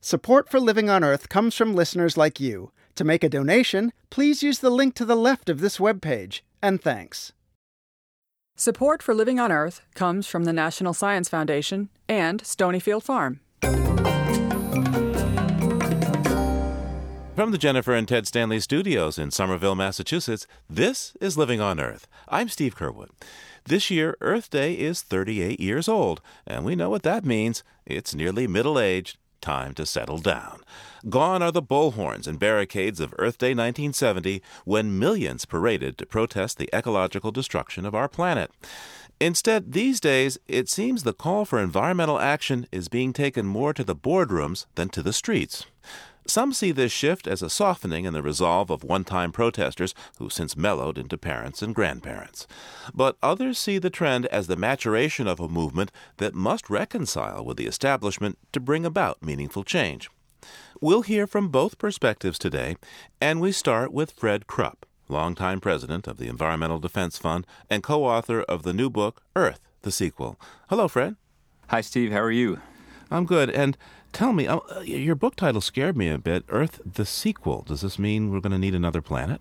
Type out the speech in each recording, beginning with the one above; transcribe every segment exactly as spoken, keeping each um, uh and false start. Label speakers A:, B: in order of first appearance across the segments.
A: Support for Living on Earth comes from listeners like you. To make a donation, please use the link to the left of this webpage. And thanks.
B: Support for Living on Earth comes from the National Science Foundation and Stonyfield Farm.
C: From the Jennifer and Ted Stanley studios in Somerville, Massachusetts, this is Living on Earth. I'm Steve Curwood. This year, Earth Day is thirty-eight years old, and we know what that means. It's nearly middle-aged. Time to settle down. Gone are the bullhorns and barricades of Earth Day nineteen seventy, when millions paraded to protest the ecological destruction of our planet. Instead, these days, it seems the call for environmental action is being taken more to the boardrooms than to the streets. Some see this shift as a softening in the resolve of one-time protesters who've since mellowed into parents and grandparents. But others see the trend as the maturation of a movement that must reconcile with the establishment to bring about meaningful change. We'll hear from both perspectives today, and we start with Fred Krupp, longtime president of the Environmental Defense Fund and co-author of the new book, Earth, the Sequel. Hello, Fred.
D: Hi, Steve. How are you?
C: I'm good. And tell me, uh, your book title scared me a bit, Earth, the Sequel. Does this mean we're going to need another planet?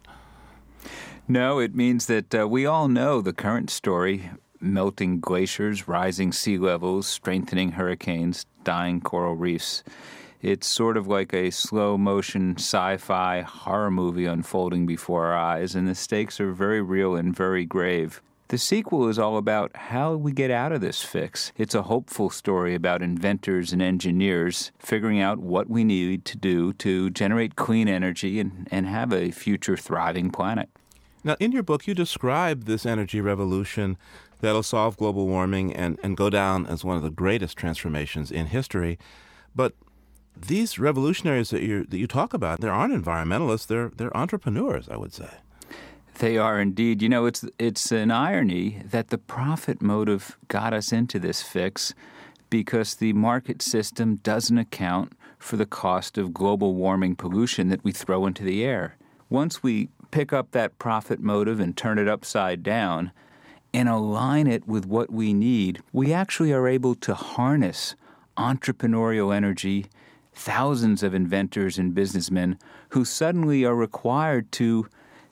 D: No, it means that uh, we all know the current story: melting glaciers, rising sea levels, strengthening hurricanes, dying coral reefs. It's sort of like a slow-motion sci-fi horror movie unfolding before our eyes, and the stakes are very real and very grave. The sequel is all about how we get out of this fix. It's a hopeful story about inventors and engineers figuring out what we need to do to generate clean energy and, and have a future thriving planet.
C: Now, in your book, you describe this energy revolution that'll solve global warming and, and go down as one of the greatest transformations in history. But these revolutionaries that you that you talk about, they aren't environmentalists, they're they're entrepreneurs, I would say.
D: They are indeed. You know, it's it's an irony that the profit motive got us into this fix because the market system doesn't account for the cost of global warming pollution that we throw into the air. Once we pick up that profit motive and turn it upside down and align it with what we need, we actually are able to harness entrepreneurial energy, thousands of inventors and businessmen who suddenly are required to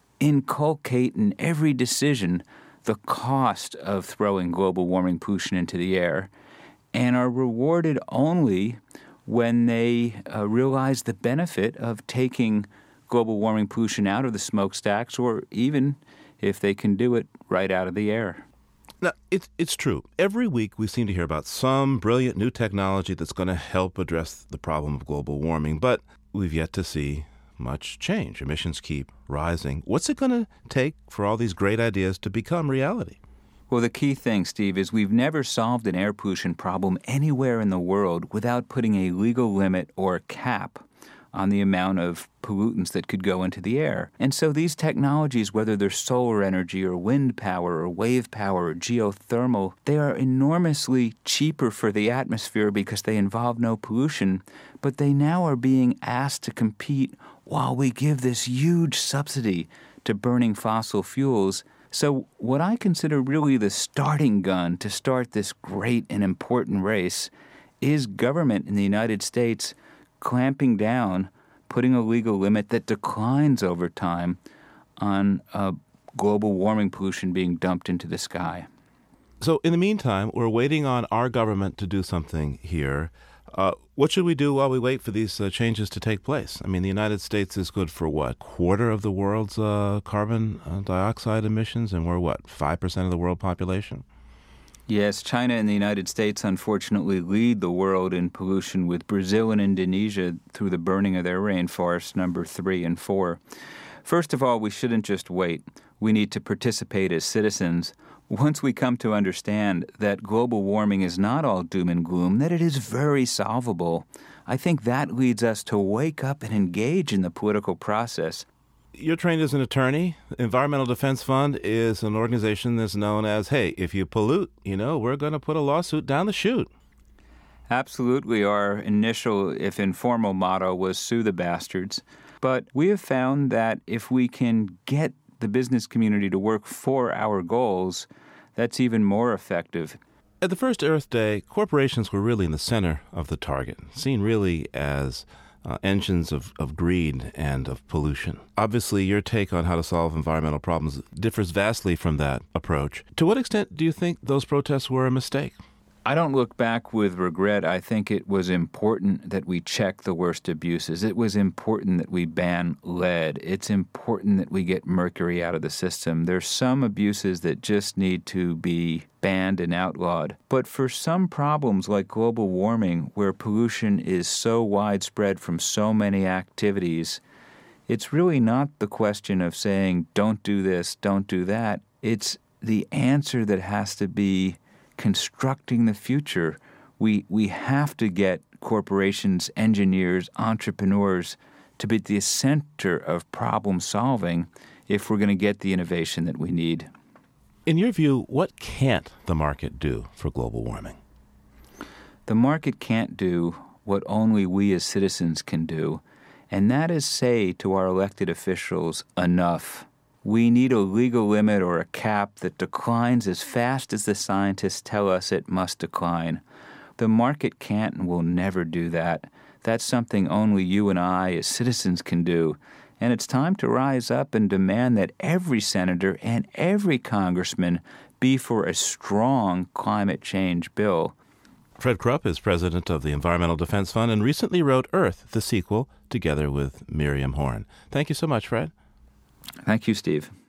D: inculcate in every decision the cost of throwing global warming pollution into the air, and are rewarded only when they uh, realize the benefit of taking global warming pollution out of the smokestacks, or even, if they can do it, right out of the air.
C: Now, it's, it's true. Every week we seem to hear about some brilliant new technology that's going to help address the problem of global warming, but we've yet to see much change. Emissions keep rising. What's it going to take for all these great ideas to become reality?
D: Well, the key thing, Steve, is we've never solved an air pollution problem anywhere in the world without putting a legal limit or a cap on the amount of pollutants that could go into the air. And so these technologies, whether they're solar energy or wind power or wave power or geothermal, they are enormously cheaper for the atmosphere because they involve no pollution, but they now are being asked to compete while we give this huge subsidy to burning fossil fuels. So what I consider really the starting gun to start this great and important race is government in the United States clamping down, putting a legal limit that declines over time on uh, global warming pollution being dumped into the sky.
C: So in the meantime, we're waiting on our government to do something here. Uh, what should we do while we wait for these uh, changes to take place? I mean, the United States is good for, what, quarter of the world's uh, carbon uh, dioxide emissions, and we're, what, five percent of the world population?
D: Yes, China and the United States unfortunately lead the world in pollution, with Brazil and Indonesia through the burning of their rainforests, number three and four. First of all, we shouldn't just wait. We need to participate as citizens. Once we come to understand that global warming is not all doom and gloom, that it is very solvable, I think that leads us to wake up and engage in the political process.
C: You're trained as an attorney. Environmental Defense Fund is an organization that's known as, hey, if you pollute, you know, we're going to put a lawsuit down the chute.
D: Absolutely. Our initial, if informal, motto was sue the bastards. But we have found that if we can get the business community to work for our goals, that's even more effective.
C: At the first Earth Day, corporations were really in the center of the target, seen really as uh, engines of, of greed and of pollution. Obviously, your take on how to solve environmental problems differs vastly from that approach. To what extent do you think those protests were a mistake?
D: I don't look back with regret. I think it was important that we check the worst abuses. It was important that we ban lead. It's important that we get mercury out of the system. There's some abuses that just need to be banned and outlawed. But for some problems like global warming, where pollution is so widespread from so many activities, it's really not the question of saying, don't do this, don't do that. It's the answer that has to be constructing the future. We we have to get corporations, engineers, entrepreneurs to be at the center of problem solving if we're going to get the innovation that we need.
C: In your view, what can't the market do for global warming?
D: The market can't do what only we as citizens can do, and that is say to our elected officials, enough. We need a legal limit or a cap that declines as fast as the scientists tell us it must decline. The market can't and will never do that. That's something only you and I as citizens can do. And it's time to rise up and demand that every senator and every congressman be for a strong climate change bill.
C: Fred Krupp is president of the Environmental Defense Fund and recently wrote Earth, the sequel, together with Miriam Horn. Thank you so much, Fred.
D: Thank you, Steve.